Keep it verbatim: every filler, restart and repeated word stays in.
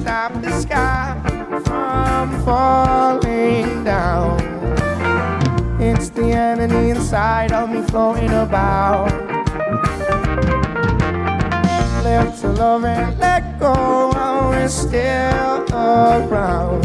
stop the sky from falling down. It's the energy inside of me flowing about. Left to love and let go, and we're still around.